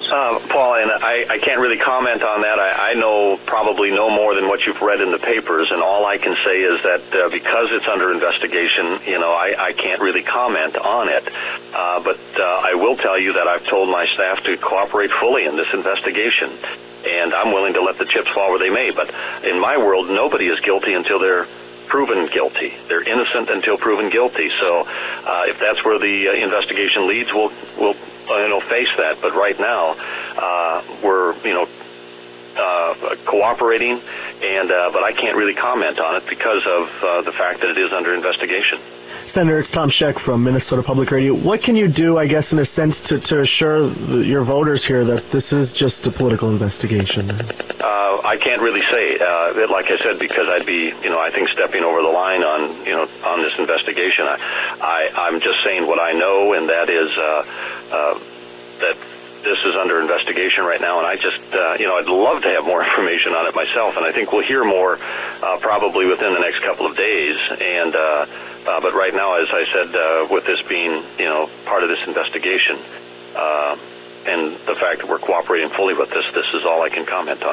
Paul, and I can't really comment on that. I know probably no more than what you've read in the papers, and all I can say is that because it's under investigation, I can't really comment on it. But I will tell you that I've told my staff to cooperate fully in this investigation, and I'm willing to let the chips fall where they may. But in my world, nobody is guilty until they're proven guilty. They're innocent until proven guilty. So if that's where the investigation leads, we'll face that. But right now, we're cooperating, but I can't really comment on it because of the fact that it is under investigation. Senator, it's Tom Scheck from Minnesota Public Radio. What can you do, I guess, in a sense, to assure your voters here that this is just a political investigation? I can't really say, like I said, because I'd be, I think stepping over the line on this investigation. I'm just saying what I know, and that is that this is under investigation right now, and I just, I'd love to have more information on it myself, and I think we'll hear more probably within the next couple of days. And but right now, as I said, with this being, part of this investigation, and the fact that we're cooperating fully with this is all I can comment on.